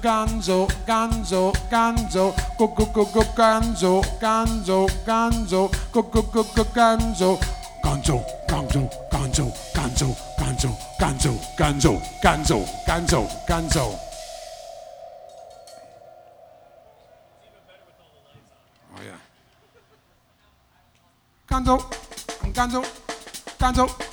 Gonzo, Gonzo, Gonzo, go go go go Gonzo, Gonzo, Gonzo, go go go go Gonzo, Gonzo, Gonzo, Gonzo, Gonzo, Gonzo, Gonzo, Gonzo, Gonzo, Gonzo, Gonzo. Oh yeah. Gonzo, Gonzo, Gonzo.